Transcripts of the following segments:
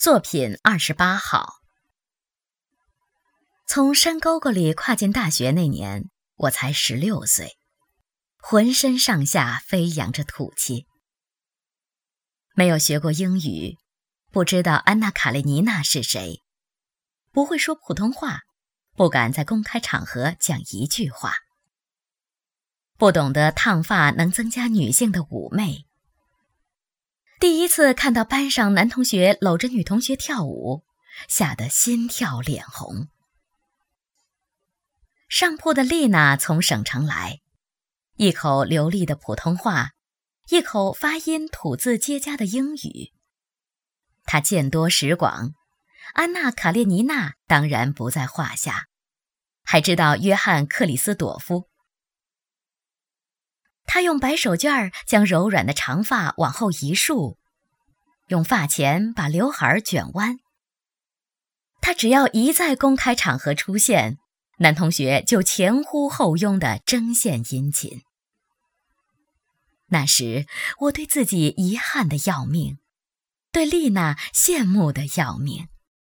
作品28号。从山沟沟里跨进大学那年，我才16岁，浑身上下飞扬着土气。没有学过英语，不知道安娜·卡列尼娜是谁，不会说普通话，不敢在公开场合讲一句话，不懂得烫发能增加女性的妩媚。第一次看到班上男同学搂着女同学跳舞，吓得心跳脸红。上铺的丽娜从省城来，一口流利的普通话，一口发音吐字皆佳的英语。她见多识广，安娜·卡列尼娜当然不在话下，还知道约翰·克里斯朵夫。她用白手绢将柔软的长发往后一束，用发钳把刘海卷弯。她只要一在公开场合出现，男同学就前呼后拥地争献殷勤。那时我对自己遗憾得要命，对丽娜羡慕得要命。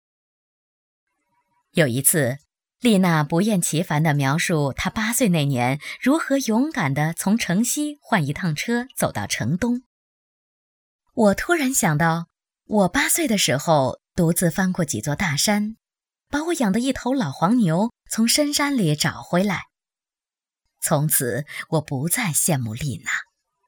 有一次，丽娜不厌其烦地描述她8岁那年如何勇敢地从城西换一趟车走到城东。我突然想到，我8岁的时候独自翻过几座大山，把我养的一头老黄牛从深山里找回来。从此我不再羡慕丽娜。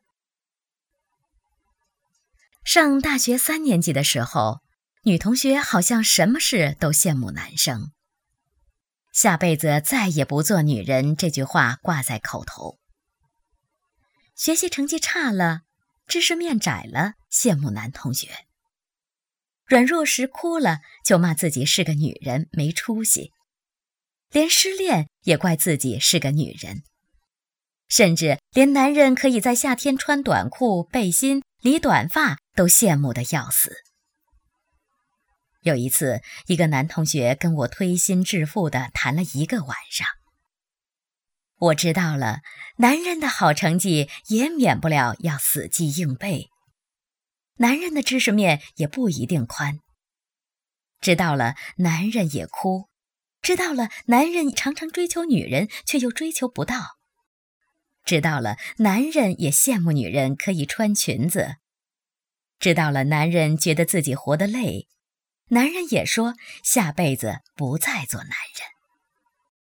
上大学3年级的时候，女同学好像什么事都羡慕男生。下辈子再也不做女人这句话挂在口头。学习成绩差了，知识面窄了，羡慕男同学。软弱时哭了，就骂自己是个女人没出息。连失恋也怪自己是个女人。甚至连男人可以在夏天穿短裤、背心、理短发都羡慕得要死。有一次，一个男同学跟我推心置腹地谈了1个晚上。我知道了，男人的好成绩也免不了要死记硬背，男人的知识面也不一定宽。知道了，男人也哭；知道了，男人常常追求女人，却又追求不到；知道了，男人也羡慕女人可以穿裙子；知道了，男人觉得自己活得累，男人也说下辈子不再做男人。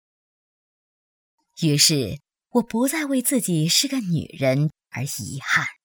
于是，我不再为自己是个女人而遗憾。